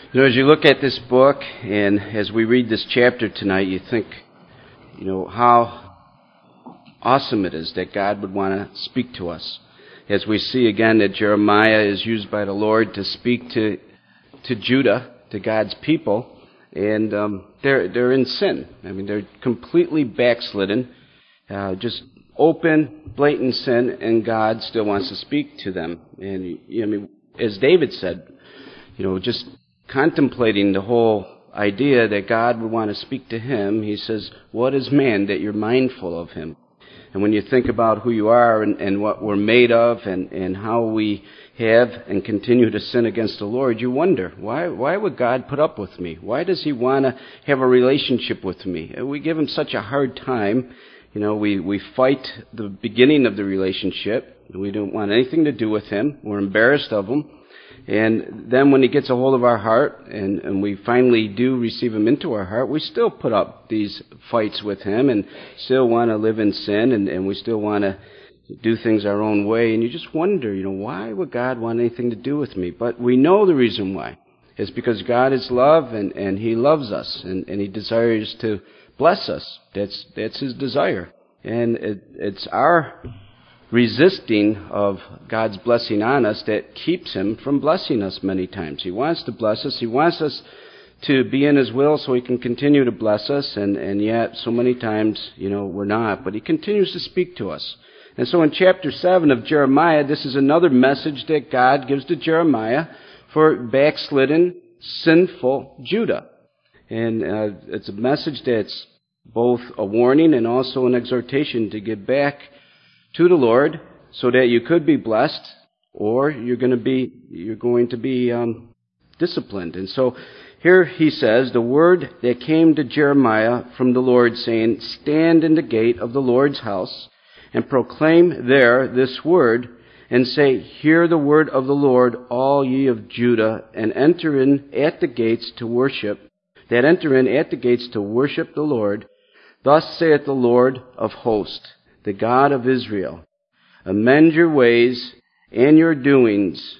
As you look at this book and as we read this chapter tonight, you think, how awesome it is that God would want to speak to us. As we see again that Jeremiah is used by the Lord to speak to Judah, to God's people, and they're in sin. I mean, they're completely backslidden, just open, blatant sin, and God still wants to speak to them. And as David said, just contemplating the whole idea that God would want to speak to him, he says, "What is man that you're mindful of him?" And when you think about who you are and what we're made of and how we have and continue to sin against the Lord, you wonder, why would God put up with me? Why does he want to have a relationship with me? We give him such a hard time. We fight the beginning of the relationship. We don't want anything to do with him. We're embarrassed of him. And then when he gets a hold of our heart and we finally do receive him into our heart, we still put up these fights with him and still want to live in sin and we still want to do things our own way. And you just wonder, why would God want anything to do with me? But we know the reason why. It's because God is love and he loves us and he desires to bless us. That's his desire. And it's our resisting of God's blessing on us that keeps him from blessing us many times. He wants to bless us. He wants us to be in his will so he can continue to bless us, and yet so many times, we're not. But he continues to speak to us. And so in chapter 7 of Jeremiah, this is another message that God gives to Jeremiah for backslidden, sinful Judah. And it's a message that's both a warning and also an exhortation to get back to the Lord, so that you could be blessed, or you're going to be disciplined. And so here he says, the word that came to Jeremiah from the Lord, saying, "Stand in the gate of the Lord's house, and proclaim there this word, and say, Hear the word of the Lord, all ye of Judah, and enter in at the gates to worship the Lord. Thus saith the Lord of hosts, the God of Israel, amend your ways and your doings,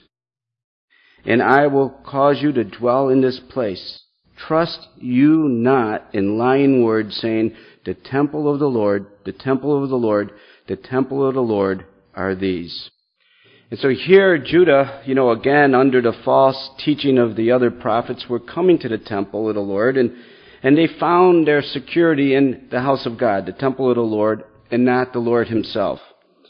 and I will cause you to dwell in this place. Trust you not in lying words, saying, The temple of the Lord, the temple of the Lord, the temple of the Lord are these." And so here Judah, again, under the false teaching of the other prophets, were coming to the temple of the Lord, and they found their security in the house of God, the temple of the Lord, and not the Lord himself.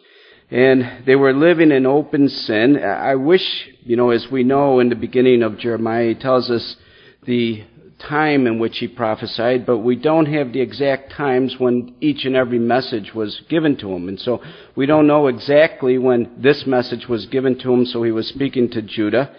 And they were living in open sin. I wish, as we know in the beginning of Jeremiah, he tells us the time in which he prophesied, but we don't have the exact times when each and every message was given to him. And so we don't know exactly when this message was given to him, so he was speaking to Judah.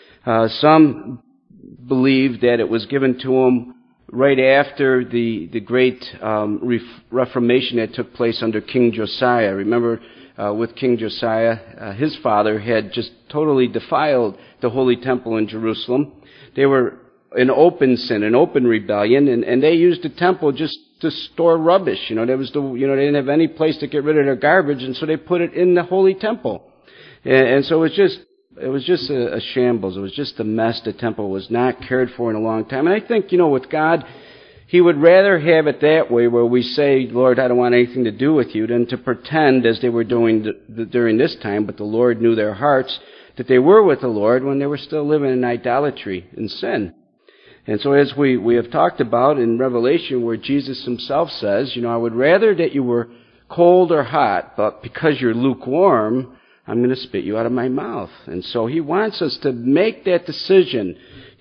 Some believe that it was given to him right after the great Reformation that took place under King Josiah. Remember, with King Josiah, his father had just totally defiled the Holy Temple in Jerusalem. They were in open sin, in open rebellion, and they used the temple just to store rubbish. They didn't have any place to get rid of their garbage, and so they put it in the Holy Temple. And so it was just a shambles. It was just a mess. The temple was not cared for in a long time. And I think, with God, he would rather have it that way, where we say, "Lord, I don't want anything to do with you," than to pretend, as they were doing during this time, but the Lord knew their hearts, that they were with the Lord when they were still living in idolatry and sin. And so as we have talked about in Revelation, where Jesus himself says, "I would rather that you were cold or hot, but because you're lukewarm, I'm going to spit you out of my mouth." And so he wants us to make that decision.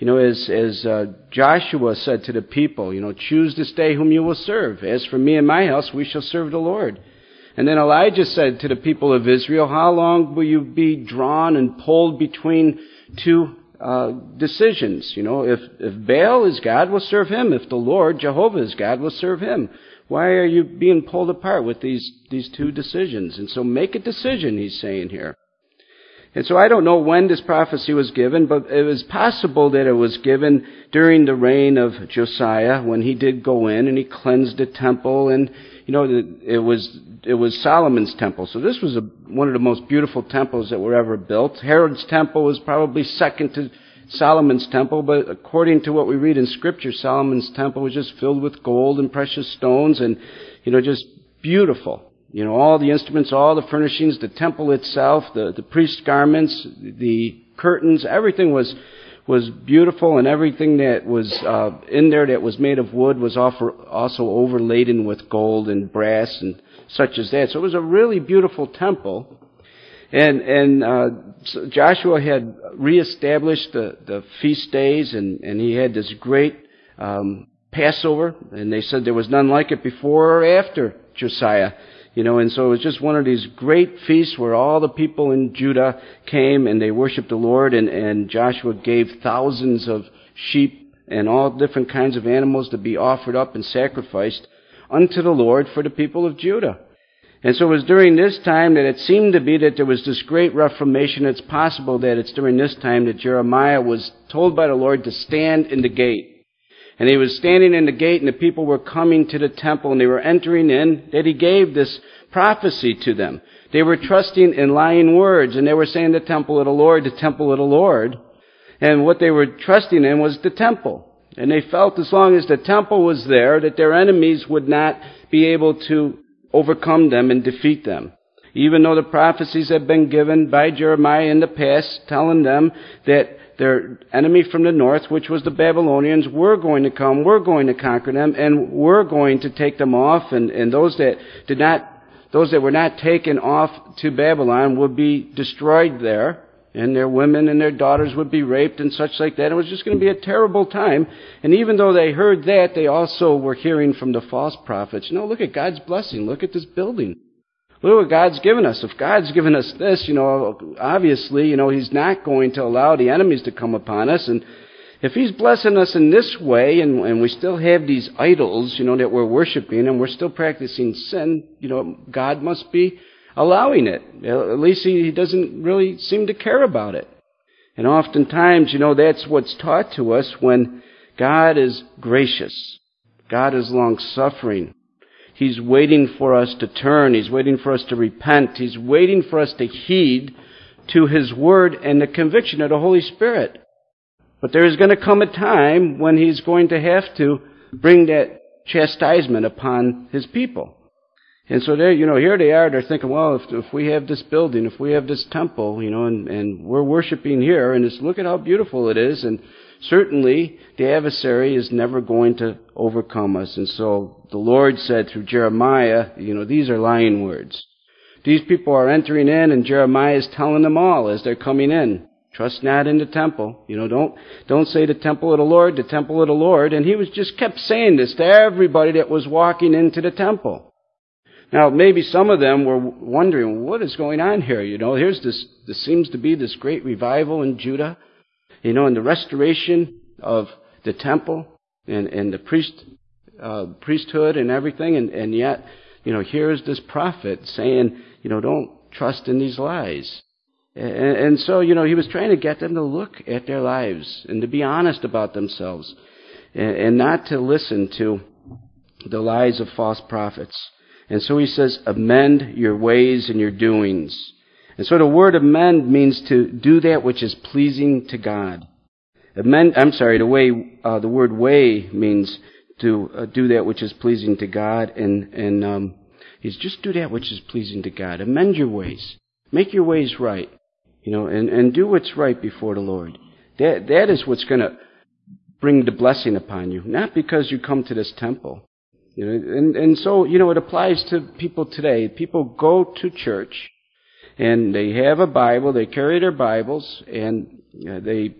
As Joshua said to the people, "Choose this day whom you will serve. As for me and my house, we shall serve the Lord." And then Elijah said to the people of Israel, "How long will you be drawn and pulled between two decisions? If Baal is God, we'll serve him. If the Lord, Jehovah, is God, we'll serve him. Why are you being pulled apart with these two decisions?" And so make a decision, he's saying here. And so I don't know when this prophecy was given, but it was possible that it was given during the reign of Josiah, when he did go in and he cleansed the temple, and it was Solomon's temple. So this was one of the most beautiful temples that were ever built. Herod's temple was probably second Solomon's temple, but according to what we read in Scripture, Solomon's temple was just filled with gold and precious stones and, just beautiful. All the instruments, all the furnishings, the temple itself, the priest's garments, the curtains, everything was beautiful, and everything that was in there that was made of wood was also overladen with gold and brass and such as that. So it was a really beautiful temple. And so Joshua had reestablished the feast days, and he had this great Passover, and they said there was none like it before or after Josiah. And so it was just one of these great feasts where all the people in Judah came and they worshiped the Lord, and Joshua gave thousands of sheep and all different kinds of animals to be offered up and sacrificed unto the Lord for the people of Judah. And so it was during this time that it seemed to be that there was this great reformation. It's possible that it's during this time that Jeremiah was told by the Lord to stand in the gate. And he was standing in the gate, and the people were coming to the temple, and they were entering in, that he gave this prophecy to them. They were trusting in lying words, and they were saying the temple of the Lord, the temple of the Lord. And what they were trusting in was the temple. And they felt as long as the temple was there, that their enemies would not be able to overcome them and defeat them. Even though the prophecies had been given by Jeremiah in the past, telling them that their enemy from the north, which was the Babylonians, were going to come, were going to conquer them, and were going to take them off, and those that were not taken off to Babylon would be destroyed there, and their women and their daughters would be raped and such like that. It was just going to be a terrible time. And even though they heard that, they also were hearing from the false prophets, look at God's blessing, look at this building. Look what God's given us. If God's given us this, obviously, He's not going to allow the enemies to come upon us. And if He's blessing us in this way, and we still have these idols, that we're worshiping, and we're still practicing sin, God must be allowing it. At least He doesn't really seem to care about it. And oftentimes, that's what's taught to us when God is gracious. God is long-suffering. He's waiting for us to turn. He's waiting for us to repent. He's waiting for us to heed to His Word and the conviction of the Holy Spirit. But there is going to come a time when He's going to have to bring that chastisement upon His people. And so here they are, they're thinking, well, if we have this building, if we have this temple, and we're worshiping here, and look at how beautiful it is, and certainly the adversary is never going to overcome us. And so the Lord said through Jeremiah, these are lying words. These people are entering in, and Jeremiah is telling them all as they're coming in, trust not in the temple. Don't say the temple of the Lord, the temple of the Lord. And he just kept saying this to everybody that was walking into the temple. Now, maybe some of them were wondering, what is going on here? Here's this seems to be this great revival in Judah, and the restoration of the temple and the priesthood and everything. And yet, here's this prophet saying, don't trust in these lies. And so, he was trying to get them to look at their lives and to be honest about themselves and not to listen to the lies of false prophets. And so he says, amend your ways and your doings. And so the word amend means to do that which is pleasing to God. The word way means to do that which is pleasing to God, and is just do that which is pleasing to God. Amend your ways. Make your ways right, and do what's right before the Lord. That is what's going to bring the blessing upon you, not because you come to this temple. And so, it applies to people today. People go to church, and they have a Bible, they carry their Bibles, and they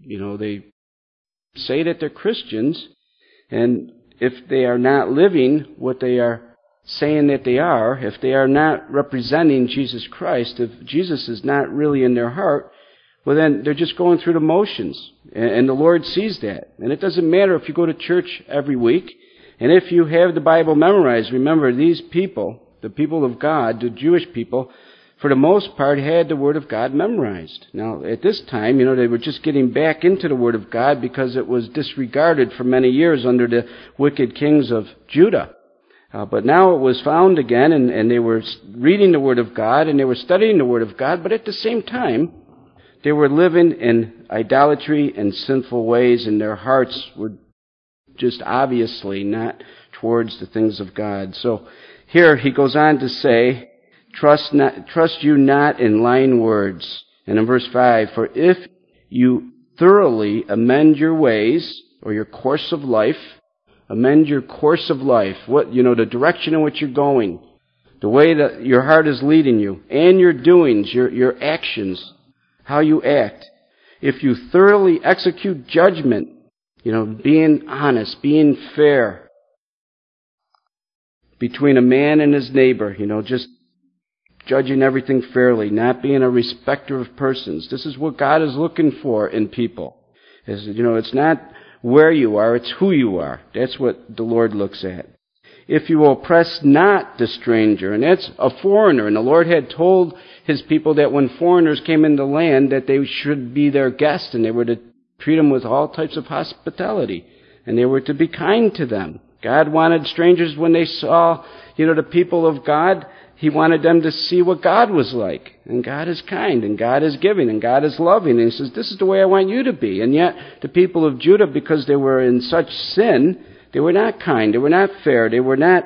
say that they're Christians, and if they are not living what they are saying that they are, if they are not representing Jesus Christ, if Jesus is not really in their heart, well then they're just going through the motions, and the Lord sees that. And it doesn't matter if you go to church every week, and if you have the Bible memorized. Remember, these people, the people of God, the Jewish people, for the most part, had the Word of God memorized. Now, at this time, they were just getting back into the Word of God because it was disregarded for many years under the wicked kings of Judah. But now it was found again, and they were reading the Word of God, and they were studying the Word of God, but at the same time, They were living in idolatry and sinful ways, and their hearts were just obviously not towards the things of God. So here he goes on to say, trust you not in lying words. And in verse 5, for if you thoroughly amend your ways, or your course of life, amend your course of life, the direction in which you're going, the way that your heart is leading you, and your doings, your actions, how you act. If you thoroughly execute judgment, being honest, being fair between a man and his neighbor, just judging everything fairly, not being a respecter of persons. This is what God is looking for in people. It's not where you are, it's who you are. That's what the Lord looks at. If you oppress not the stranger, and that's a foreigner, and the Lord had told his people that when foreigners came into the land that they should be their guests, and they were to treat them with all types of hospitality, and they were to be kind to them. God wanted strangers, when they saw, the people of God, he wanted them to see what God was like. And God is kind, and God is giving, and God is loving. And he says, this is the way I want you to be. And yet, the people of Judah, because they were in such sin, they were not kind, they were not fair, they were not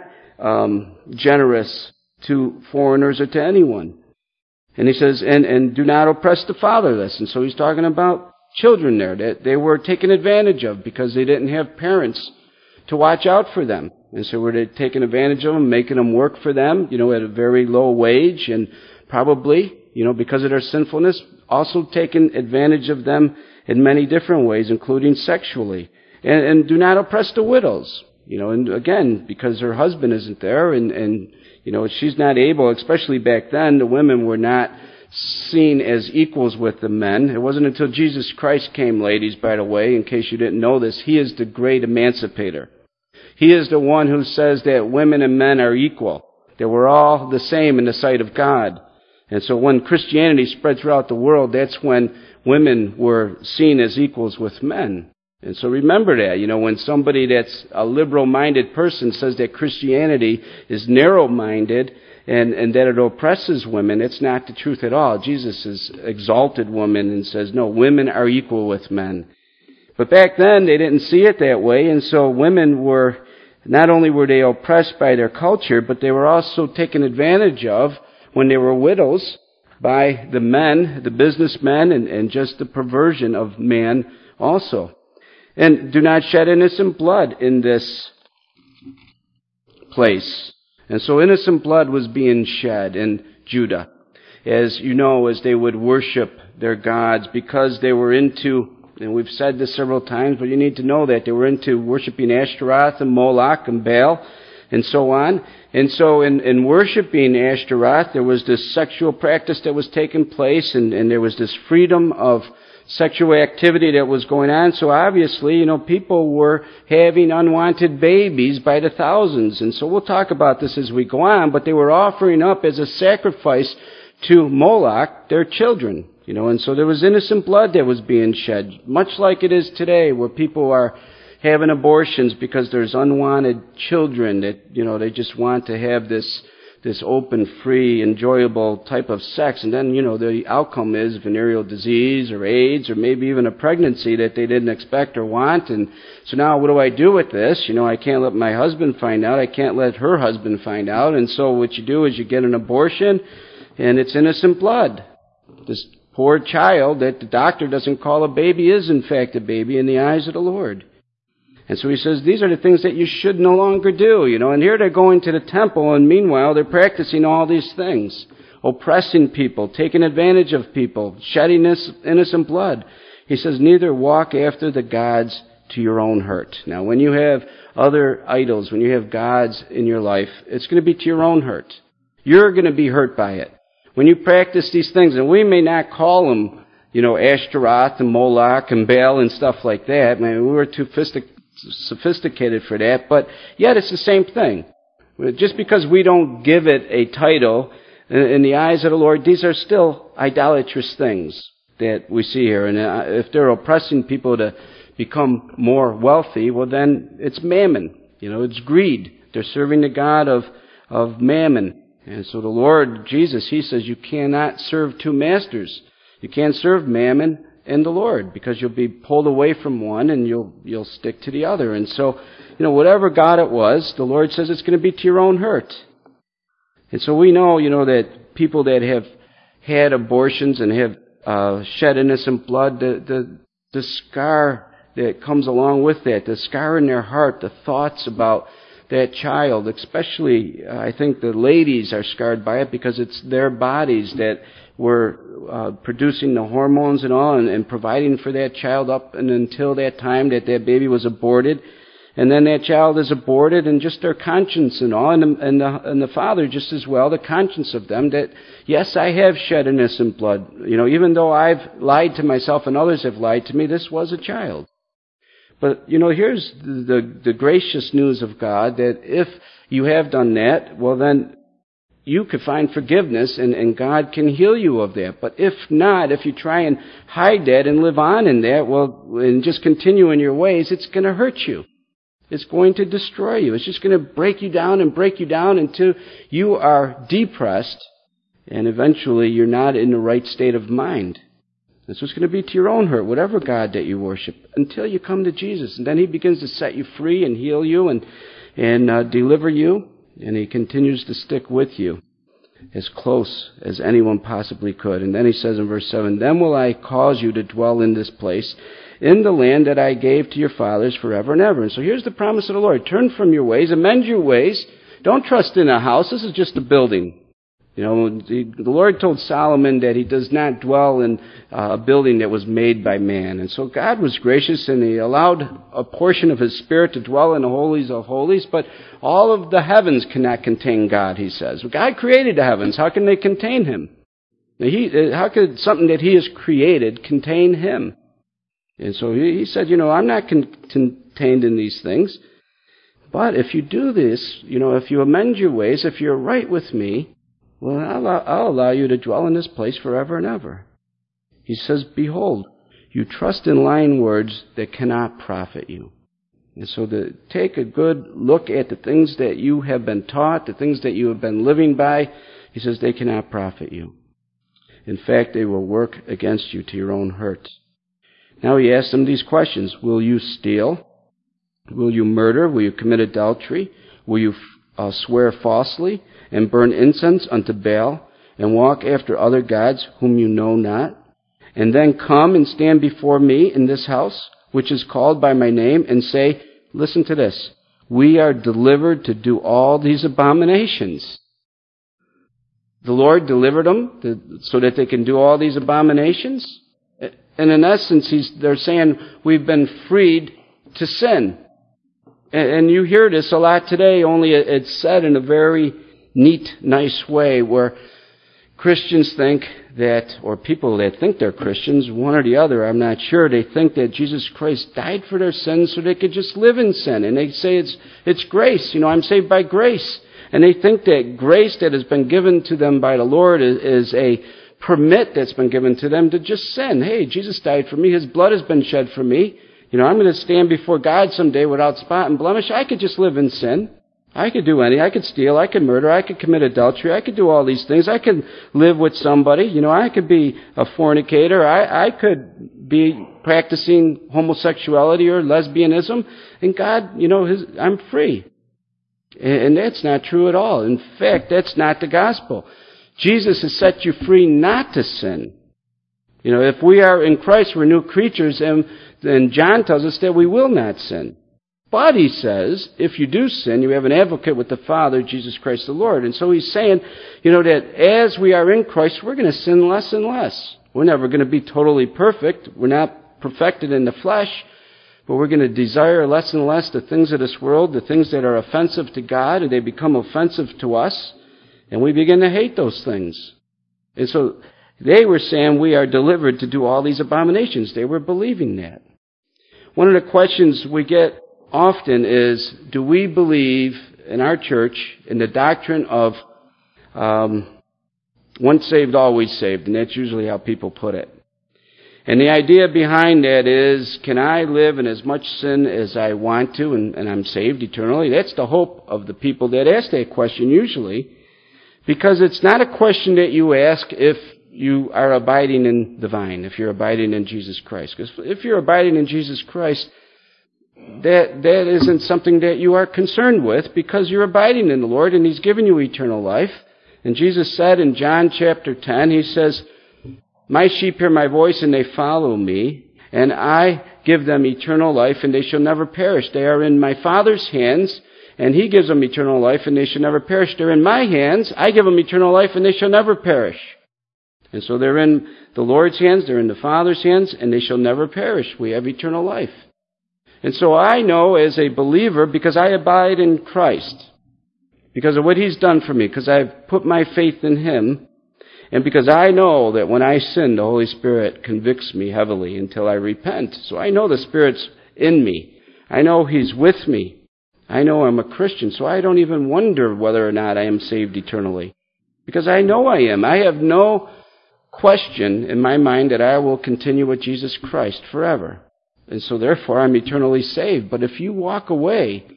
generous to foreigners or to anyone. And he says, and do not oppress the fatherless. And so he's talking about children there that they were taken advantage of because they didn't have parents to watch out for them. And so we're taking advantage of them, making them work for them, at a very low wage, and probably, because of their sinfulness, also taking advantage of them in many different ways, including sexually. And do not oppress the widows, and again, because her husband isn't there, and she's not able, especially back then, the women were not seen as equals with the men. It wasn't until Jesus Christ came, ladies, by the way, in case you didn't know this, he is the great emancipator. He is the one who says that women and men are equal, that we're all the same in the sight of God. And so when Christianity spread throughout the world, that's when women were seen as equals with men. And so remember that, when somebody that's a liberal-minded person says that Christianity is narrow-minded and that it oppresses women, it's not the truth at all. Jesus has exalted women and says, no, women are equal with men. But back then, they didn't see it that way, and so women were, not only were they oppressed by their culture, but they were also taken advantage of when they were widows by the men, the businessmen, and just the perversion of man also. And do not shed innocent blood in this place. And so innocent blood was being shed in Judah, as as they would worship their gods, because they were into, and we've said this several times, but you need to know that they were into worshiping Ashtaroth and Moloch and Baal and so on. And so in worshiping Ashtaroth, there was this sexual practice that was taking place, and there was this freedom of sexual activity that was going on. So obviously, people were having unwanted babies by the thousands. And so we'll talk about this as we go on, but they were offering up as a sacrifice to Moloch their children. And so there was innocent blood that was being shed, much like it is today, where people are having abortions because there's unwanted children that, they just want to have this open, free, enjoyable type of sex. And then, the outcome is venereal disease or AIDS or maybe even a pregnancy that they didn't expect or want. And so now what do I do with this? I can't let my husband find out. I can't let her husband find out. And so what you do is you get an abortion, and it's innocent blood. This poor child that the doctor doesn't call a baby is in fact a baby in the eyes of the Lord. And so he says, these are the things that you should no longer do, And here they're going to the temple, and meanwhile they're practicing all these things. Oppressing people, taking advantage of people, shedding this innocent blood. He says, neither walk after the gods to your own hurt. Now, when you have other idols, when you have gods in your life, it's going to be to your own hurt. You're going to be hurt by it. When you practice these things, and we may not call them, Ashtaroth and Moloch and Baal and stuff like that. We were too sophisticated for that, but yet it's the same thing. Just because we don't give it a title in the eyes of the Lord, these are still idolatrous things that we see here. And if they're oppressing people to become more wealthy, well then it's mammon. It's greed. They're serving the god of mammon. And so the Lord Jesus, he says you cannot serve two masters. You can't serve Mammon and the Lord, because you'll be pulled away from one and you'll stick to the other. And so, whatever God it was, the Lord says it's going to be to your own hurt. And so we know, that people that have had abortions and have shed innocent blood, the scar that comes along with that, the scar in their heart, the thoughts about that child, especially, I think the ladies are scarred by it because it's their bodies that were producing the hormones and all and providing for that child up and until that time that baby was aborted. And then that child is aborted, and just their conscience and all, and the father just as well, the conscience of them that, yes, I have shed innocent blood. Even though I've lied to myself and others have lied to me, this was a child. But, here's the gracious news of God, that if you have done that, well then you could find forgiveness and God can heal you of that. But if not, if you try and hide that and live on in that, and just continue in your ways, it's going to hurt you. It's going to destroy you. It's just going to break you down until you are depressed, and eventually you're not in the right state of mind. This was going to be to your own hurt, whatever God that you worship, until you come to Jesus. And then He begins to set you free and heal you and deliver you, and He continues to stick with you as close as anyone possibly could. And then He says in verse 7, "Then will I cause you to dwell in this place, in the land that I gave to your fathers forever and ever." And so here's the promise of the Lord. Turn from your ways, amend your ways. Don't trust in a house. This is just a building. The Lord told Solomon that He does not dwell in a building that was made by man. And so God was gracious, and He allowed a portion of His Spirit to dwell in the holies of holies, but all of the heavens cannot contain God, He says. God created the heavens. How can they contain Him? How could something that He has created contain Him? And so He said, I'm not contained in these things. But if you do this, if you amend your ways, if you're right with me, well, I'll allow you to dwell in this place forever and ever. He says, "Behold, you trust in lying words that cannot profit you." And so take a good look at the things that you have been taught, the things that you have been living by. He says they cannot profit you. In fact, they will work against you to your own hurt. Now He asks them these questions. Will you steal? Will you murder? Will you commit adultery? Will you swear falsely and burn incense unto Baal and walk after other gods whom you know not? And then come and stand before me in this house, which is called by my name, and say, listen to this, we are delivered to do all these abominations. The Lord delivered them so that they can do all these abominations. And in essence, they're saying we've been freed to sin. And you hear this a lot today, only it's said in a very neat, nice way, where Christians think that, or people that think they're Christians, one or the other, I'm not sure, they think that Jesus Christ died for their sins so they could just live in sin. And they say it's grace. I'm saved by grace. And they think that grace that has been given to them by the Lord is a permit that's been given to them to just sin. Hey, Jesus died for me. His blood has been shed for me. I'm going to stand before God someday without spot and blemish. I could just live in sin. I could do anything. I could steal. I could murder. I could commit adultery. I could do all these things. I could live with somebody. I could be a fornicator. I could be practicing homosexuality or lesbianism. And God, I'm free. And that's not true at all. In fact, that's not the gospel. Jesus has set you free not to sin. If we are in Christ, we're new creatures, and then John tells us that we will not sin. But he says, if you do sin, you have an advocate with the Father, Jesus Christ the Lord. And so he's saying, that as we are in Christ, we're going to sin less and less. We're never going to be totally perfect. We're not perfected in the flesh, but we're going to desire less and less the things of this world, the things that are offensive to God, and they become offensive to us, and we begin to hate those things. And so they were saying we are delivered to do all these abominations. They were believing that. One of the questions we get often is, do we believe in our church in the doctrine of once saved, always saved? And that's usually how people put it. And the idea behind that is, can I live in as much sin as I want to and I'm saved eternally? That's the hope of the people that ask that question usually. Because it's not a question that you ask if you are abiding in the vine, if you're abiding in Jesus Christ. Because if you're abiding in Jesus Christ, that isn't something that you are concerned with, because you're abiding in the Lord and He's given you eternal life. And Jesus said in John chapter 10, He says, "My sheep hear my voice and they follow me, and I give them eternal life and they shall never perish. They are in my Father's hands, and He gives them eternal life and they shall never perish. They're in my hands, I give them eternal life and they shall never perish." And so they're in the Lord's hands, they're in the Father's hands, and they shall never perish. We have eternal life. And so I know as a believer, because I abide in Christ, because of what He's done for me, because I've put my faith in Him, and because I know that when I sin, the Holy Spirit convicts me heavily until I repent. So I know the Spirit's in me. I know He's with me. I know I'm a Christian, so I don't even wonder whether or not I am saved eternally. Because I know I am. I have no question in my mind that I will continue with Jesus Christ forever. And so therefore I'm eternally saved. But if you walk away,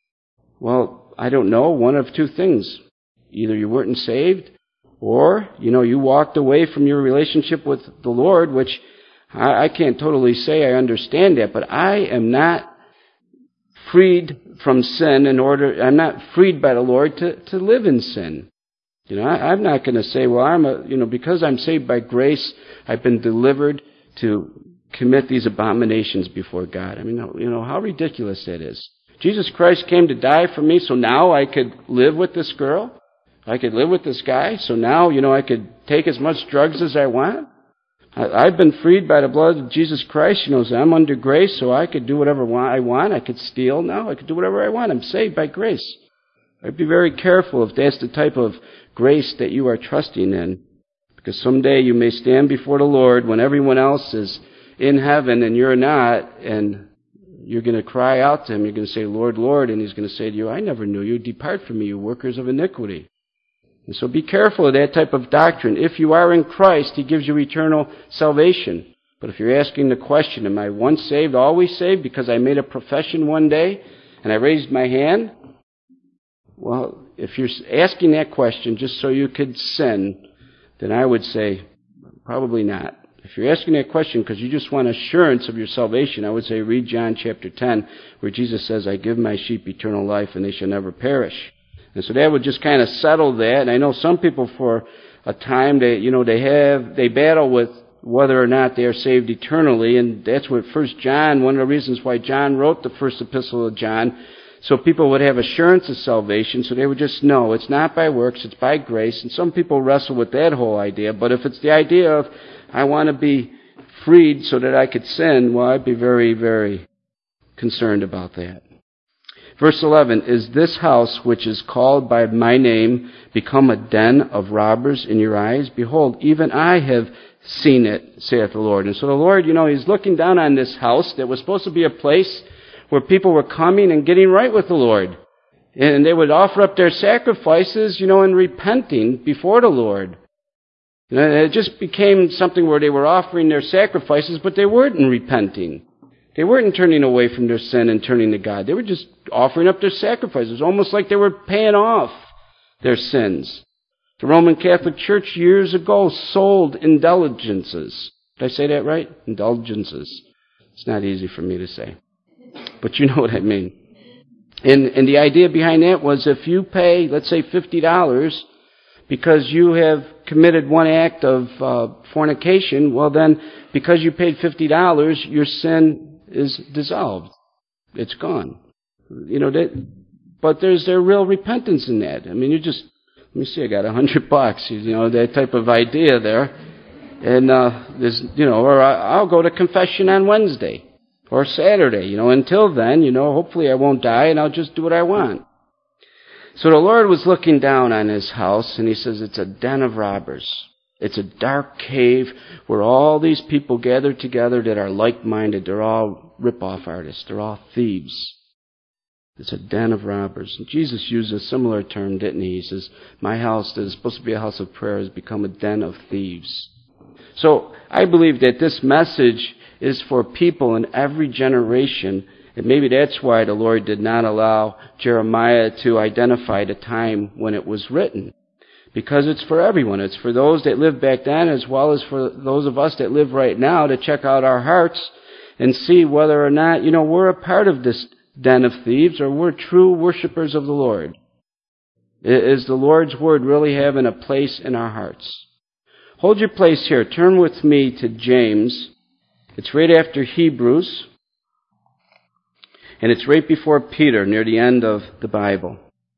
well, I don't know, one of two things. Either you weren't saved, or, you walked away from your relationship with the Lord, which I can't totally say I understand that, but I am not freed from sin I'm not freed by the Lord to live in sin. I'm not going to say, well, because I'm saved by grace, I've been delivered to commit these abominations before God. I mean, how ridiculous that is. Jesus Christ came to die for me, so now I could live with this girl? I could live with this guy? So now, I could take as much drugs as I want? I've been freed by the blood of Jesus Christ, so I'm under grace, so I could do whatever I want. I could steal now. I could do whatever I want. I'm saved by grace. I'd be very careful if that's the type of grace that you are trusting in. Because someday you may stand before the Lord when everyone else is in heaven and you're not, and you're going to cry out to Him. You're going to say, "Lord, Lord," and He's going to say to you, "I never knew you. Depart from me, you workers of iniquity." And so be careful of that type of doctrine. If you are in Christ, He gives you eternal salvation. But if you're asking the question, am I once saved, always saved, because I made a profession one day and I raised my hand? Well, if you're asking that question just so you could sin, then I would say probably not. If you're asking that question because you just want assurance of your salvation, I would say read John chapter 10, where Jesus says, "I give my sheep eternal life and they shall never perish." And so that would just kind of settle that. And I know some people for a time, they battle with whether or not they are saved eternally. And that's what one of the reasons why John wrote the first epistle of John, so people would have assurance of salvation, so they would just know it's not by works, it's by grace. And some people wrestle with that whole idea. But if it's the idea of, I want to be freed so that I could sin, well, I'd be very, very concerned about that. Verse 11, "Is this house which is called by my name become a den of robbers in your eyes? Behold, even I have seen it, saith the Lord." And so the Lord, He's looking down on this house that was supposed to be a place where people were coming and getting right with the Lord. And they would offer up their sacrifices, and repenting before the Lord. It just became something where they were offering their sacrifices, but they weren't repenting. They weren't turning away from their sin and turning to God. They were just offering up their sacrifices, almost like they were paying off their sins. The Roman Catholic Church years ago sold indulgences. Did I say that right? Indulgences. It's not easy for me to say. But you know what I mean. And the idea behind that was if you pay, let's say $50, because you have committed one act of fornication, well then, because you paid $50, your sin is dissolved. It's gone. But there's real repentance in that. I mean, let me see, I got $100, that type of idea there. And, or I'll go to confession on Wednesday or Saturday, until then, hopefully I won't die and I'll just do what I want. So the Lord was looking down on His house and He says, it's a den of robbers. It's a dark cave where all these people gather together that are like-minded. They're all rip-off artists. They're all thieves. It's a den of robbers. And Jesus used a similar term, didn't He? He says, my house that is supposed to be a house of prayer has become a den of thieves. So I believe that this message is for people in every generation. And maybe that's why the Lord did not allow Jeremiah to identify the time when it was written. Because it's for everyone. It's for those that lived back then as well as for those of us that live right now to check out our hearts and see whether or not, we're a part of this den of thieves or we're true worshipers of the Lord. Is the Lord's Word really having a place in our hearts? Hold your place here. Turn with me to James. It's right after Hebrews. And it's right before Peter, near the end of the Bible.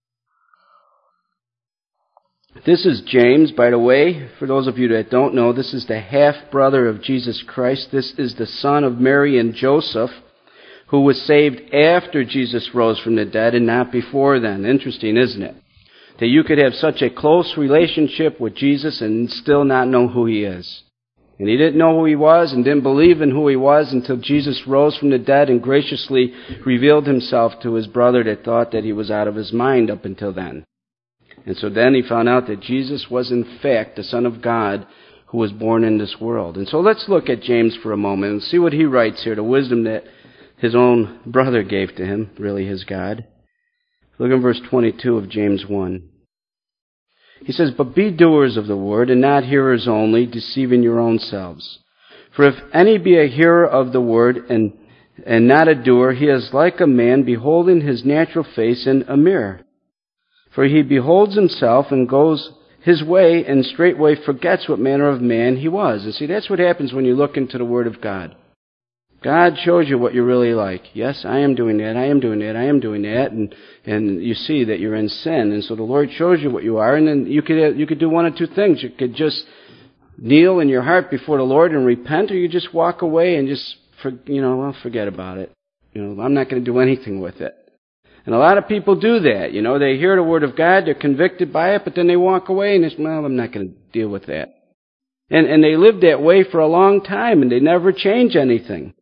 This is James, by the way. For those of you that don't know, this is the half-brother of Jesus Christ. This is the son of Mary and Joseph, who was saved after Jesus rose from the dead and not before then. Interesting, isn't it? That you could have such a close relationship with Jesus and still not know who He is. And he didn't know who He was and didn't believe in who He was until Jesus rose from the dead and graciously revealed Himself to his brother that thought that he was out of his mind up until then. And so then he found out that Jesus was in fact the Son of God who was born in this world. And so let's look at James for a moment and see what he writes here, the wisdom that his own brother gave to him, really his God. Look at verse 22 of James 1. He says, "But be doers of the word, and not hearers only, deceiving your own selves. For if any be a hearer of the word, and not a doer, he is like a man beholding his natural face in a mirror. For he beholds himself, and goes his way, and straightway forgets what manner of man he was." And see, that's what happens when you look into the Word of God. God shows you what you're really like. Yes, I am doing that, I am doing that, I am doing that, and you see that you're in sin. And so the Lord shows you what you are, and then you could do one of two things. You could just kneel in your heart before the Lord and repent, or you just walk away and just, forget about it. I'm not going to do anything with it. And a lot of people do that. They hear the Word of God, they're convicted by it, but then they walk away and they say, well, I'm not going to deal with that. And they live that way for a long time, and they never change anything.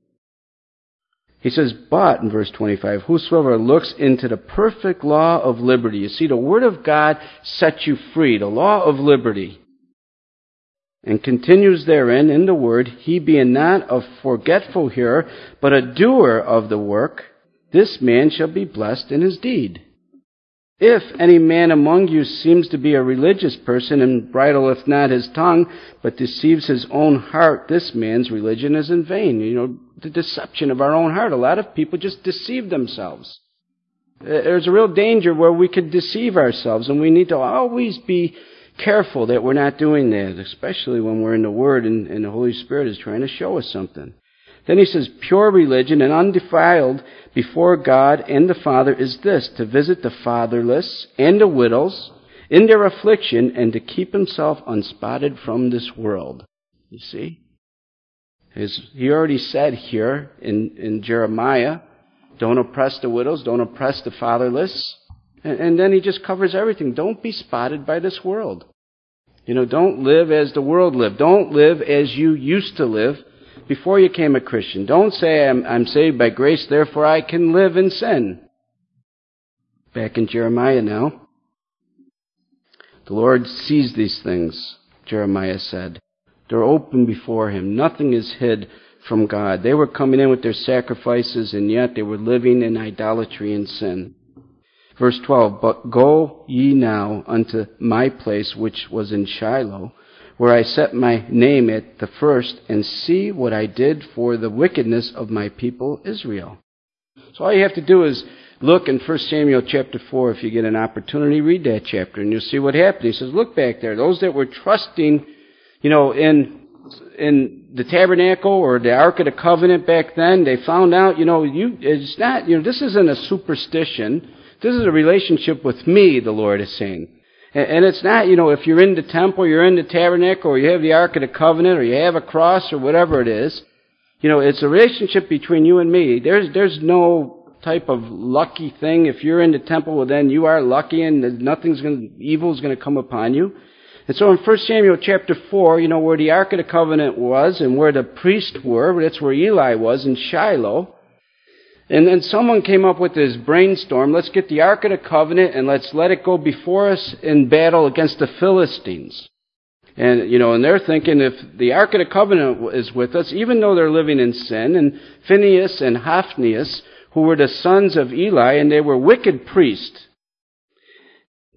He says, "But," in verse 25, "whosoever looks into the perfect law of liberty." You see, the Word of God sets you free, the law of liberty. "And continues therein in the Word, he being not a forgetful hearer, but a doer of the work, this man shall be blessed in his deed. If any man among you seems to be a religious person, and bridleth not his tongue, but deceives his own heart, this man's religion is in vain." The deception of our own heart. A lot of people just deceive themselves. There's a real danger where we could deceive ourselves, and we need to always be careful that we're not doing that, especially when we're in the Word and the Holy Spirit is trying to show us something. Then he says, "Pure religion and undefiled before God and the Father is this, to visit the fatherless and the widows in their affliction, and to keep himself unspotted from this world." You see? As he already said here in Jeremiah, don't oppress the widows, don't oppress the fatherless. And then he just covers everything. Don't be spotted by this world. Don't live as the world lived. Don't live as you used to live before you became a Christian. Don't say, I'm saved by grace, therefore I can live in sin. Back in Jeremiah now. The Lord sees these things, Jeremiah said. They're open before Him. Nothing is hid from God. They were coming in with their sacrifices, and yet they were living in idolatry and sin. Verse 12, "But go ye now unto my place which was in Shiloh, where I set my name at the first, and see what I did for the wickedness of my people Israel." So all you have to do is look in 1 Samuel chapter 4, if you get an opportunity, read that chapter, and you'll see what happened. He says, look back there. Those that were trusting in the tabernacle or the Ark of the Covenant back then, they found out, it's not, this isn't a superstition. This is a relationship with me, the Lord is saying. And it's not, if you're in the temple, you're in the tabernacle, or you have the Ark of the Covenant, or you have a cross, or whatever it is, it's a relationship between you and me. There's no type of lucky thing. If you're in the temple, well then you are lucky and evil's going to come upon you. And so in 1 Samuel chapter 4, where the Ark of the Covenant was and where the priests were, that's where Eli was in Shiloh. And then someone came up with this brainstorm, let's get the Ark of the Covenant and let's let it go before us in battle against the Philistines. And, and they're thinking if the Ark of the Covenant is with us, even though they're living in sin, and Phinehas and Hophnius, who were the sons of Eli, and they were wicked priests.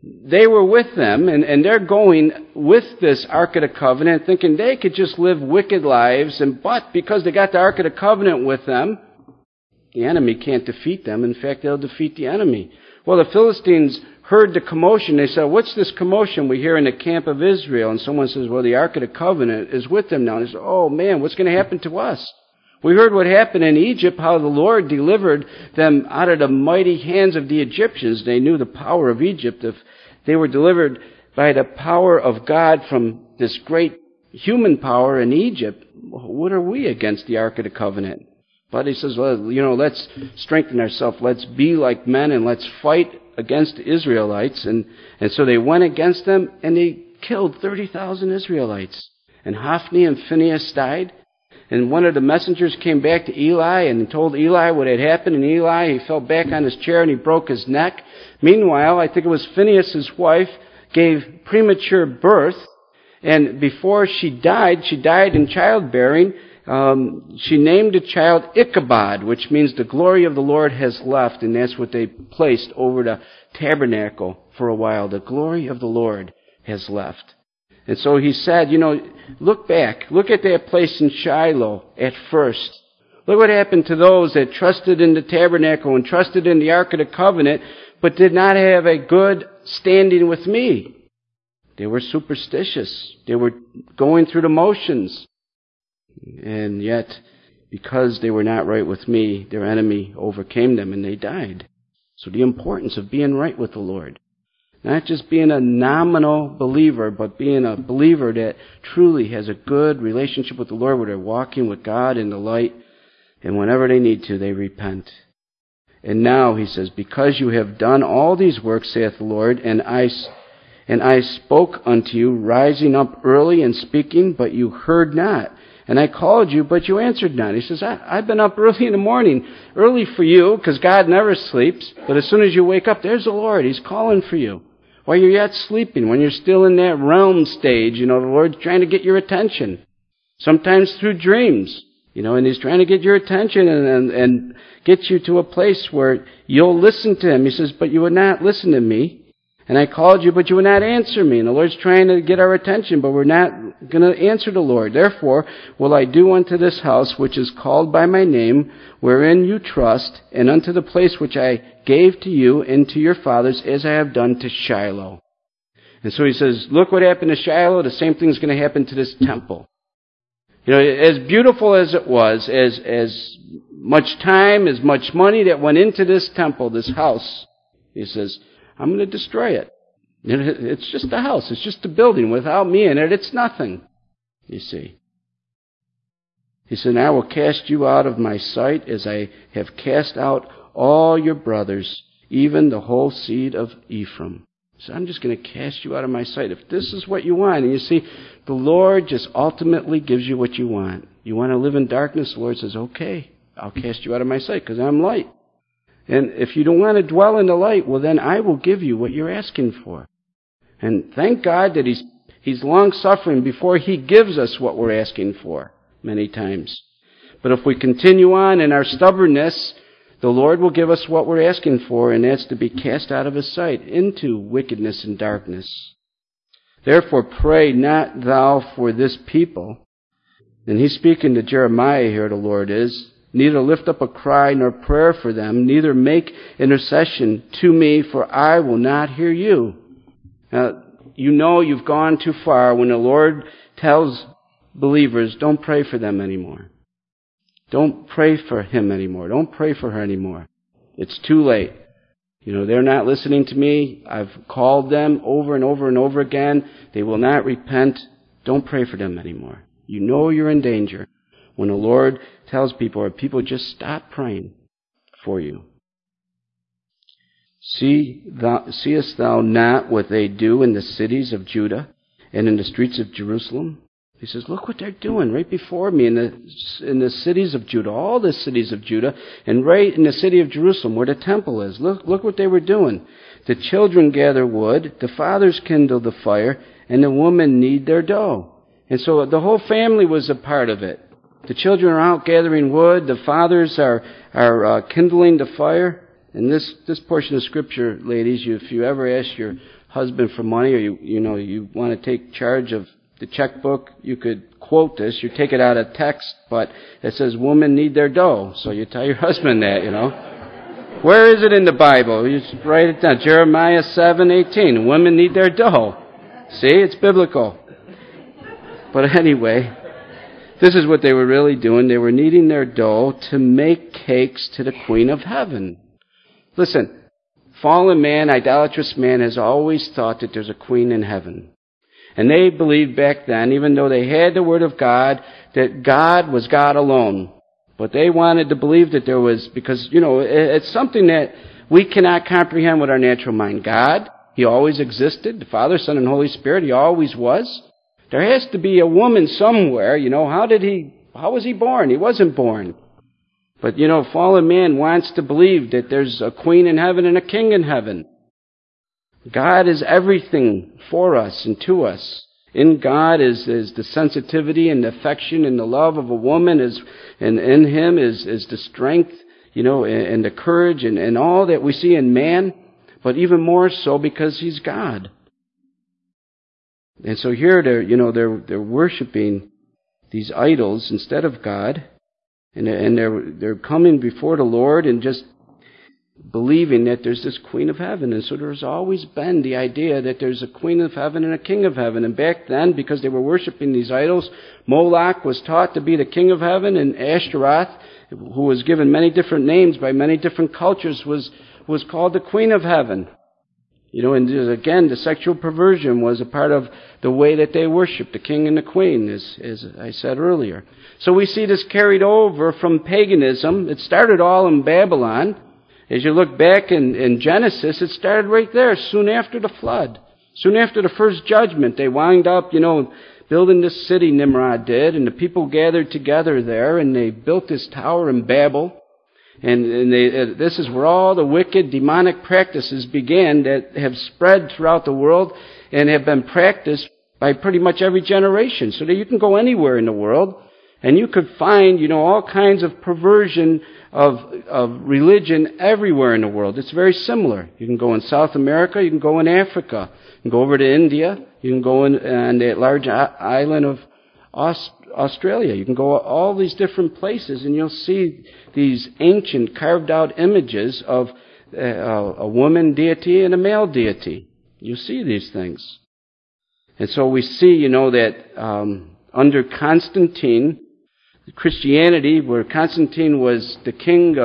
they were with them, and they're going with this Ark of the Covenant, thinking they could just live wicked lives, but because they got the Ark of the Covenant with them, the enemy can't defeat them. In fact, they'll defeat the enemy. Well, the Philistines heard the commotion. They said, what's this commotion we hear in the camp of Israel? And someone says, well, the Ark of the Covenant is with them now. And they said, oh man, what's going to happen to us? We heard what happened in Egypt, how the Lord delivered them out of the mighty hands of the Egyptians. They knew the power of Egypt. If they were delivered by the power of God from this great human power in Egypt, what are we against the Ark of the Covenant? But he says, well, let's strengthen ourselves. Let's be like men and let's fight against the Israelites. And so they went against them and they killed 30,000 Israelites. And Hophni and Phinehas died. And one of the messengers came back to Eli and told Eli what had happened. And Eli, he fell back on his chair and he broke his neck. Meanwhile, I think it was Phinehas' wife, gave premature birth. And before she died in childbearing. She named the child Ichabod, which means the glory of the Lord has left. And that's what they placed over the tabernacle for a while. The glory of the Lord has left. And so he said, look back. Look at that place in Shiloh at first. Look what happened to those that trusted in the tabernacle and trusted in the Ark of the Covenant, but did not have a good standing with me. They were superstitious. They were going through the motions. And yet, because they were not right with me, their enemy overcame them and they died. So the importance of being right with the Lord. Not just being a nominal believer, but being a believer that truly has a good relationship with the Lord, where they're walking with God in the light, and whenever they need to, they repent. And now, he says, because you have done all these works, saith the Lord, and I spoke unto you, rising up early and speaking, but you heard not. And I called you, but you answered not. He says, I've been up early in the morning. Early for you, because God never sleeps. But as soon as you wake up, there's the Lord. He's calling for you. While you're yet sleeping, when you're still in that realm stage, the Lord's trying to get your attention. Sometimes through dreams, and He's trying to get your attention and get you to a place where you'll listen to Him. He says, but you would not listen to me. And I called you, but you would not answer me. And the Lord's trying to get our attention, but we're not going to answer the Lord. Therefore, will I do unto this house, which is called by my name, wherein you trust, and unto the place which I gave to you and to your fathers, as I have done to Shiloh. And so he says, look what happened to Shiloh. The same thing is going to happen to this temple. As beautiful as it was, as much time, as much money that went into this temple, this house, he says, I'm going to destroy it. It's just a house. It's just a building. Without me in it, it's nothing. You see. He said, I will cast you out of my sight as I have cast out all your brothers, even the whole seed of Ephraim. So I'm just going to cast you out of my sight. If this is what you want. And you see, the Lord just ultimately gives you what you want. You want to live in darkness? The Lord says, okay, I'll cast you out of my sight because I'm light. And if you don't want to dwell in the light, well then I will give you what you're asking for. And thank God that He's long-suffering before He gives us what we're asking for many times. But if we continue on in our stubbornness, the Lord will give us what we're asking for, and that's to be cast out of His sight into wickedness and darkness. Therefore pray not thou for this people. And He's speaking to Jeremiah here, the Lord is. Neither lift up a cry nor prayer for them, neither make intercession to me, for I will not hear you. Now, you've gone too far when the Lord tells believers, don't pray for them anymore. Don't pray for him anymore. Don't pray for her anymore. It's too late. They're not listening to me. I've called them over and over and over again. They will not repent. Don't pray for them anymore. You're in danger. When the Lord tells people, or people just stop praying for you. Seest thou not what they do in the cities of Judah and in the streets of Jerusalem? He says, look what they're doing right before me in the cities of Judah, all the cities of Judah, and right in the city of Jerusalem where the temple is. Look what they were doing. The children gather wood, the fathers kindle the fire, and the women knead their dough. And so the whole family was a part of it. The children are out gathering wood. The fathers are kindling the fire. And this portion of Scripture, ladies, if you ever ask your husband for money, or you want to take charge of the checkbook, you could quote this. You take it out of text, but it says women need their dough. So you tell your husband that, Where is it in the Bible? You just write it down. Jeremiah 7:18. Women need their dough. See, it's biblical. But anyway, this is what they were really doing. They were kneading their dough to make cakes to the Queen of Heaven. Listen, fallen man, idolatrous man has always thought that there's a queen in heaven. And they believed back then, even though they had the Word of God, that God was God alone. But they wanted to believe that there was, because, it's something that we cannot comprehend with our natural mind. God, He always existed. The Father, Son, and Holy Spirit, He always was. There has to be a woman somewhere. How was He born? He wasn't born. But, fallen man wants to believe that there's a queen in heaven and a king in heaven. God is everything for us and to us. In God is the sensitivity and the affection and the love of a woman, and in Him is the strength, and the courage and all that we see in man, but even more so because He's God. And so here they're worshiping these idols instead of God, and they're coming before the Lord and just believing that there's this Queen of Heaven. And so there's always been the idea that there's a Queen of Heaven and a King of Heaven. And back then, because they were worshiping these idols, Moloch was taught to be the King of Heaven, and Ashtaroth, who was given many different names by many different cultures, was called the Queen of Heaven. And again, the sexual perversion was a part of the way that they worshiped the king and the queen, as I said earlier. So we see this carried over from paganism. It started all in Babylon. As you look back in Genesis, it started right there, soon after the flood. Soon after the first judgment, they wound up, building this city, Nimrod did, and the people gathered together there, and they built this tower in Babel. And this is where all the wicked, demonic practices began that have spread throughout the world and have been practiced by pretty much every generation. So that you can go anywhere in the world, and you could find, all kinds of perversion of religion everywhere in the world. It's very similar. You can go in South America, you can go in Africa, you can go over to India, you can go on that large island of Australia. You can go all these different places, and you'll see these ancient carved out images of a woman deity and a male deity. You see these things. And so we see, that under Constantine, Christianity, where Constantine was the king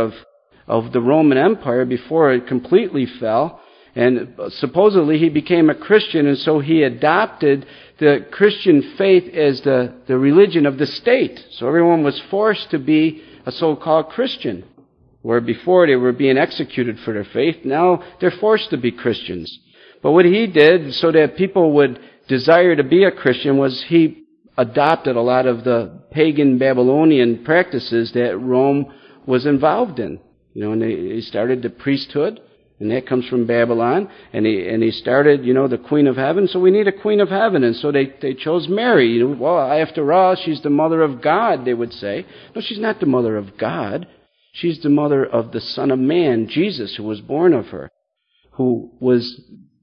of the Roman Empire before it completely fell, and supposedly he became a Christian, and so he adopted the Christian faith as the religion of the state. So everyone was forced to be a so-called Christian, where before they were being executed for their faith. Now they're forced to be Christians. But what he did so that people would desire to be a Christian was he adopted a lot of the pagan Babylonian practices that Rome was involved in. And he started the priesthood, and that comes from Babylon, and he started, the Queen of Heaven. So we need a Queen of Heaven, and so they chose Mary. Well, after all, she's the mother of God, they would say. No, she's not the mother of God. She's the mother of the Son of Man, Jesus, who was born of her, who was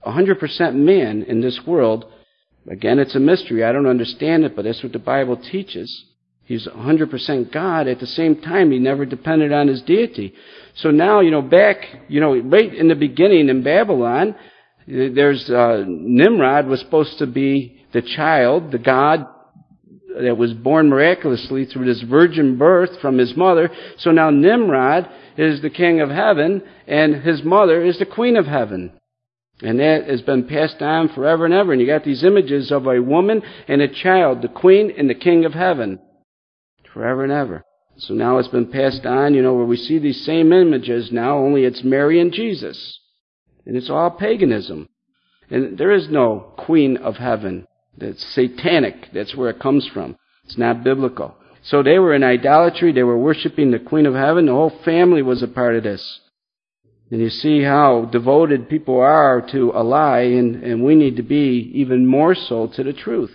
100% man in this world. Again, it's a mystery. I don't understand it, but that's what the Bible teaches. He's 100% God. At the same time, he never depended on his deity. So now, back, right in the beginning in Babylon, there's Nimrod was supposed to be the child, the God that was born miraculously through this virgin birth from his mother. So now Nimrod is the king of heaven, and his mother is the queen of heaven. And that has been passed on forever and ever. And you got these images of a woman and a child, the queen and the king of heaven, forever and ever. So now it's been passed on, where we see these same images now, only it's Mary and Jesus. And it's all paganism. And there is no queen of heaven. That's satanic. That's where it comes from. It's not biblical. So they were in idolatry. They were worshiping the Queen of Heaven. The whole family was a part of this. And you see how devoted people are to a lie, and we need to be even more so to the truth.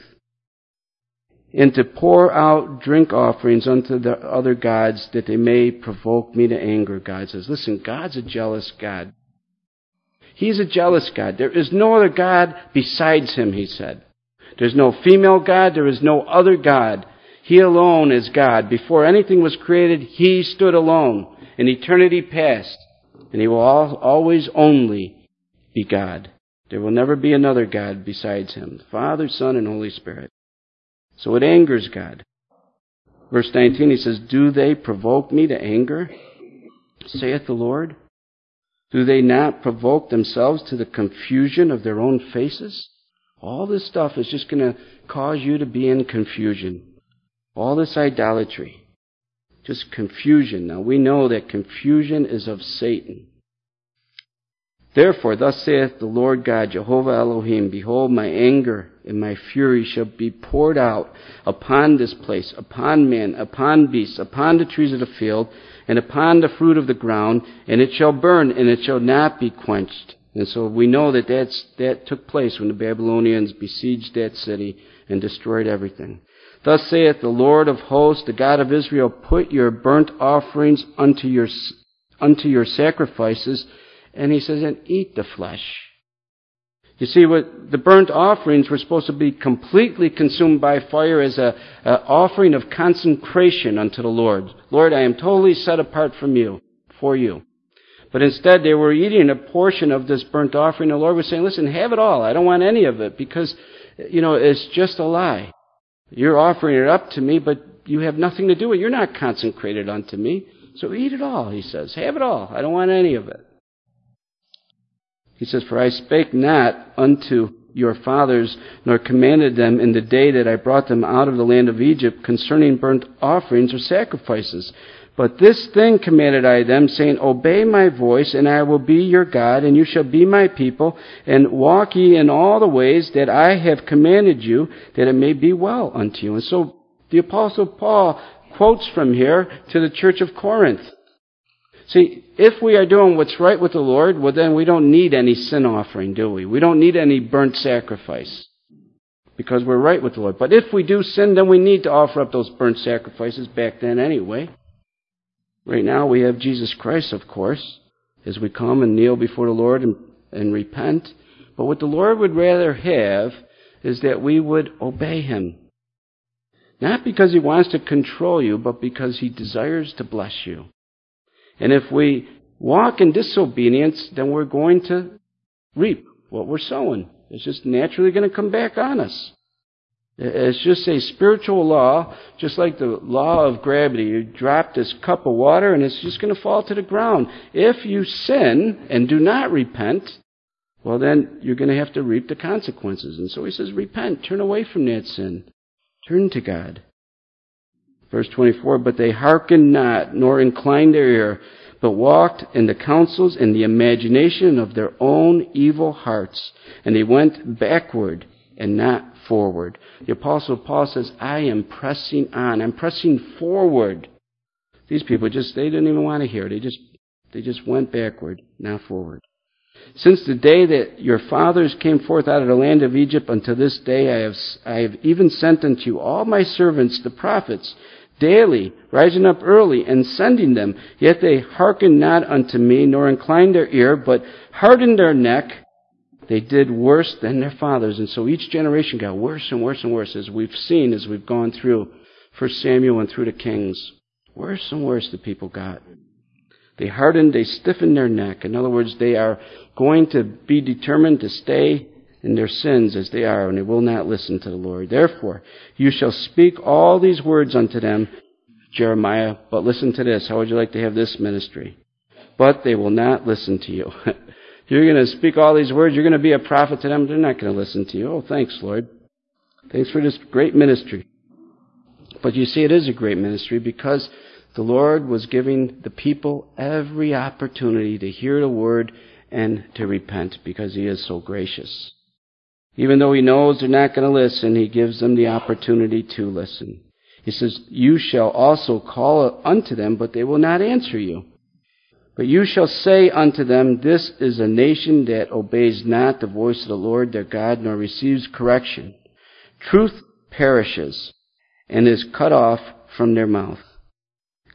And to pour out drink offerings unto the other gods, that they may provoke me to anger, God says. Listen, God's a jealous God. He's a jealous God. There is no other God besides him, he said. There's no female God. There is no other God. He alone is God. Before anything was created, he stood alone. In eternity past. And he will always only be God. There will never be another God besides him. Father, Son, and Holy Spirit. So it angers God. Verse 19, he says, do they provoke me to anger, saith the Lord? Do they not provoke themselves to the confusion of their own faces? All this stuff is just going to cause you to be in confusion. All this idolatry. Just confusion. Now we know that confusion is of Satan. Therefore, thus saith the Lord God, Jehovah Elohim, behold, my anger and my fury shall be poured out upon this place, upon man, upon beasts, upon the trees of the field, and upon the fruit of the ground, and it shall burn, and it shall not be quenched. And so we know that took place when the Babylonians besieged that city and destroyed everything. Thus saith the Lord of hosts, the God of Israel, put your burnt offerings unto your sacrifices, and he says, and eat the flesh. You see, what the burnt offerings were supposed to be completely consumed by fire as an offering of consecration unto the Lord. Lord, I am totally set apart from you, for you. But instead, they were eating a portion of this burnt offering. The Lord was saying, listen, have it all. I don't want any of it because, it's just a lie. You're offering it up to me, but you have nothing to do with it. You're not consecrated unto me. So eat it all, he says. Have it all. I don't want any of it. He says, for I spake not unto your fathers, nor commanded them in the day that I brought them out of the land of Egypt concerning burnt offerings or sacrifices. But this thing commanded I them, saying, obey my voice, and I will be your God, and you shall be my people, and walk ye in all the ways that I have commanded you, that it may be well unto you. And so the Apostle Paul quotes from here to the church of Corinth. See, if we are doing what's right with the Lord, well then we don't need any sin offering, do we? We don't need any burnt sacrifice because we're right with the Lord. But if we do sin, then we need to offer up those burnt sacrifices back then anyway. Right now we have Jesus Christ, of course, as we come and kneel before the Lord and repent. But what the Lord would rather have is that we would obey him. Not because he wants to control you, but because he desires to bless you. And if we walk in disobedience, then we're going to reap what we're sowing. It's just naturally going to come back on us. It's just a spiritual law, just like the law of gravity. You drop this cup of water and it's just going to fall to the ground. If you sin and do not repent, well then you're going to have to reap the consequences. And so he says, repent, turn away from that sin. Turn to God. Verse 24, but they hearkened not, nor inclined their ear, but walked in the counsels and the imagination of their own evil hearts. And they went backward and not forward. The Apostle Paul says, I am pressing on. I'm pressing forward. These people they didn't even want to hear. They just went backward, not forward. Since the day that your fathers came forth out of the land of Egypt unto this day, I have even sent unto you all my servants, the prophets, daily, rising up early and sending them. Yet they hearkened not unto me, nor inclined their ear, but hardened their neck. They did worse than their fathers. And so each generation got worse and worse and worse, as we've seen as we've gone through 1 Samuel and through the Kings. Worse and worse the people got. They stiffened their neck. In other words, they are going to be determined to stay in their sins as they are, and they will not listen to the Lord. Therefore, you shall speak all these words unto them, Jeremiah, but listen to this. How would you like to have this ministry? But they will not listen to you. You're going to speak all these words. You're going to be a prophet to them. They're not going to listen to you. Oh, thanks, Lord. Thanks for this great ministry. But you see, it is a great ministry because the Lord was giving the people every opportunity to hear the word and to repent because he is so gracious. Even though he knows they're not going to listen, he gives them the opportunity to listen. He says, you shall also call unto them, but they will not answer you. But you shall say unto them, this is a nation that obeys not the voice of the Lord their God, nor receives correction. Truth perishes and is cut off from their mouth.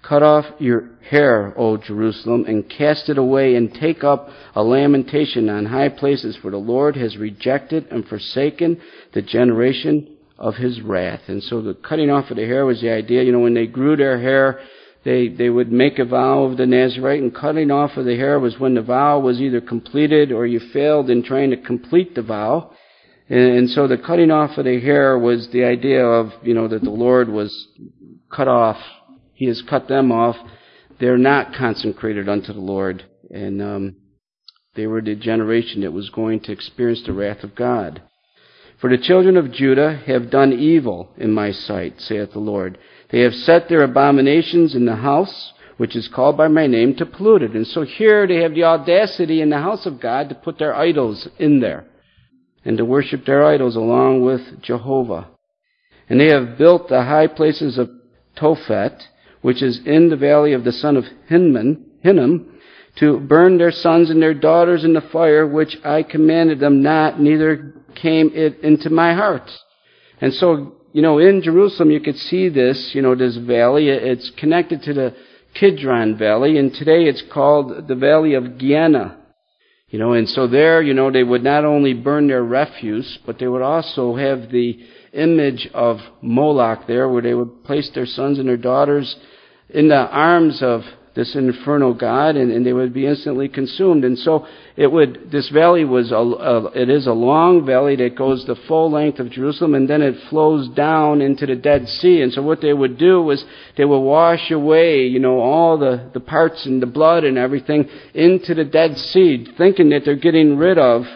Cut off your hair, O Jerusalem, and cast it away, and take up a lamentation on high places, for the Lord has rejected and forsaken the generation of his wrath. And so the cutting off of the hair was the idea, when they grew their hair, they would make a vow of the Nazarite, and cutting off of the hair was when the vow was either completed or you failed in trying to complete the vow. And so the cutting off of the hair was the idea of, that the Lord was cut off. He has cut them off. They're not consecrated unto the Lord. And they were the generation that was going to experience the wrath of God. For the children of Judah have done evil in my sight, saith the Lord. They have set their abominations in the house, which is called by my name, to pollute it. And so here they have the audacity in the house of God to put their idols in there, and to worship their idols along with Jehovah. And they have built the high places of Tophet, which is in the valley of the son of Hinnom, to burn their sons and their daughters in the fire, which I commanded them not, neither came it into my heart. And so, in Jerusalem you could see this, this valley. It's connected to the Kidron Valley, and today it's called the Valley of Gehenna. And so there, they would not only burn their refuse, but they would also have the image of Moloch there, where they would place their sons and their daughters in the arms of this infernal god, and they would be instantly consumed. And so this valley it is a long valley that goes the full length of Jerusalem, and then it flows down into the Dead Sea. And so what they would do was they would wash away, all the parts and the blood and everything into the Dead Sea, thinking that they're getting rid of,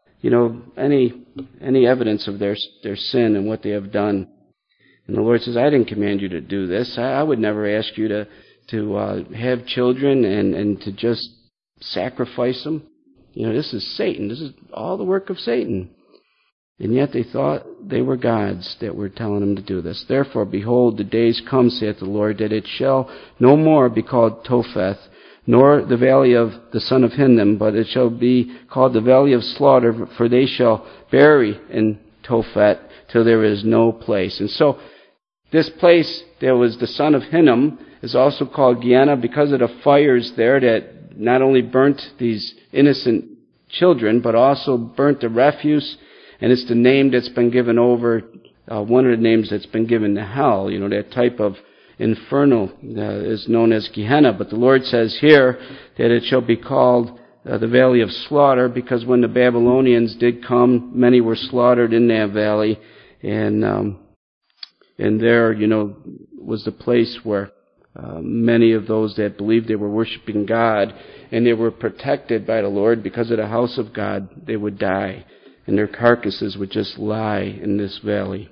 any evidence of their sin and what they have done. And the Lord says, I didn't command you to do this. I would never ask you to have children and to just sacrifice them. This is Satan. This is all the work of Satan. And yet they thought they were gods that were telling them to do this. Therefore, behold, the days come, saith the Lord, that it shall no more be called Topheth, nor the valley of the son of Hinnom, but it shall be called the valley of slaughter, for they shall bury in Tophet till there is no place. And so this place, there was the son of Hinnom, is also called Gehenna because of the fires there that not only burnt these innocent children, but also burnt the refuse. And it's the name that's been given over, one of the names that's been given to hell. That type of infernal is known as Gehenna. But the Lord says here that it shall be called the valley of slaughter, because when the Babylonians did come, many were slaughtered in that valley. And there, was the place where many of those that believed they were worshiping God and they were protected by the Lord because of the house of God, they would die, and their carcasses would just lie in this valley.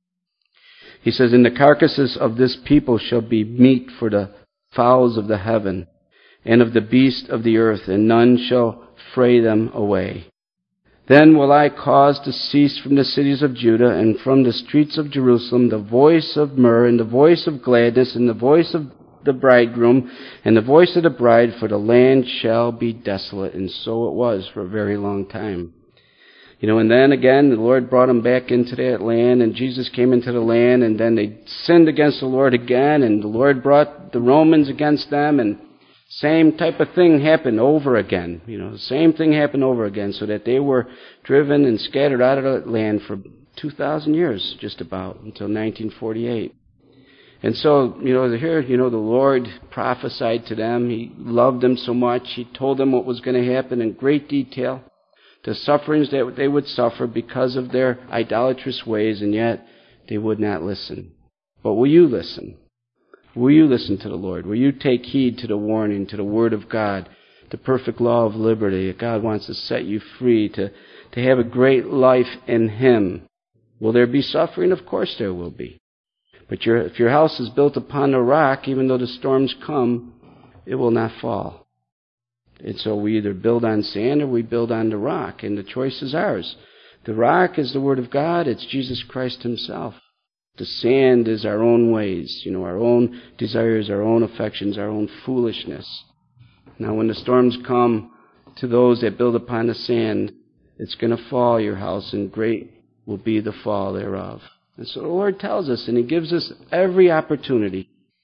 He says, and the carcasses of this people shall be meat for the fowls of the heaven and of the beasts of the earth, and none shall fray them away. Then will I cause to cease from the cities of Judah and from the streets of Jerusalem the voice of myrrh and the voice of gladness and the voice of the bridegroom and the voice of the bride, for the land shall be desolate. And so it was for a very long time. And then again, the Lord brought them back into that land, and Jesus came into the land, and then they sinned against the Lord again, and the Lord brought the Romans against them, and same type of thing happened over again. The same thing happened over again, so that they were driven and scattered out of the land for 2,000 years, just about, until 1948. And so, here, the Lord prophesied to them. He loved them so much. He told them what was going to happen in great detail, the sufferings that they would suffer because of their idolatrous ways, and yet they would not listen. But will you listen? Will you listen to the Lord? Will you take heed to the warning, to the Word of God, the perfect law of liberty that God wants to set you free, to have a great life in Him? Will there be suffering? Of course there will be. But if your house is built upon the rock, even though the storms come, it will not fall. And so we either build on sand or we build on the rock, and the choice is ours. The rock is the Word of God. It's Jesus Christ Himself. The sand is our own ways, our own desires, our own affections, our own foolishness. Now when the storms come to those that build upon the sand, it's going to fall, your house, and great will be the fall thereof. And so the Lord tells us, and He gives us every opportunity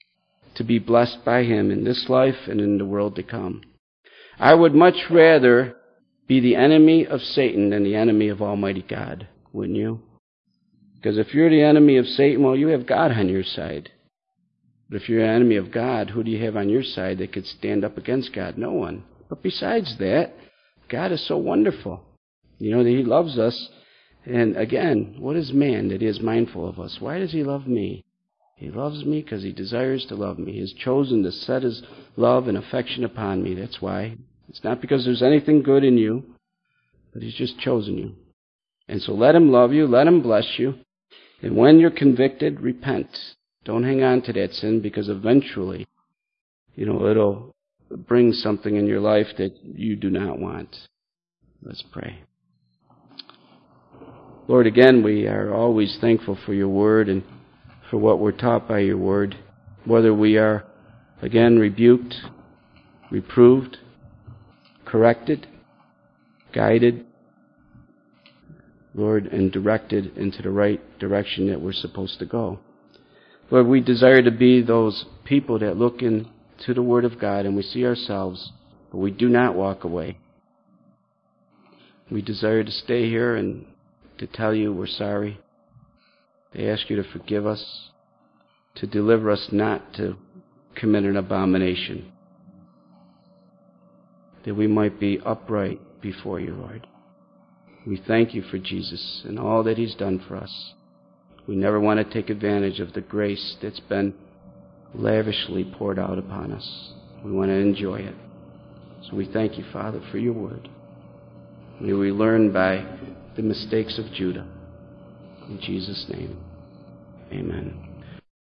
to be blessed by Him in this life and in the world to come. I would much rather be the enemy of Satan than the enemy of Almighty God, wouldn't you? Because if you're the enemy of Satan, well, you have God on your side. But if you're an enemy of God, who do you have on your side that could stand up against God? No one. But besides that, God is so wonderful. You know that He loves us. And again, what is man that He is mindful of us? Why does He love me? He loves me because He desires to love me. He has chosen to set His love and affection upon me. That's why. It's not because there's anything good in you, but He's just chosen you. And so let Him love you, let Him bless you. And when you're convicted, repent. Don't hang on to that sin, because eventually, it'll bring something in your life that you do not want. Let's pray. Lord, again, we are always thankful for your word and for what we're taught by your word. Whether we are, again, rebuked, reproved, corrected, guided, Lord, and directed into the right direction that we're supposed to go. Lord, we desire to be those people that look into the Word of God and we see ourselves, but we do not walk away. We desire to stay here and to tell you we're sorry, to ask you to forgive us, to deliver us not to commit an abomination, that we might be upright before you, Lord. We thank you for Jesus and all that He's done for us. We never want to take advantage of the grace that's been lavishly poured out upon us. We want to enjoy it. So we thank you, Father, for your word. May we learn by the mistakes of Judah. In Jesus' name, amen.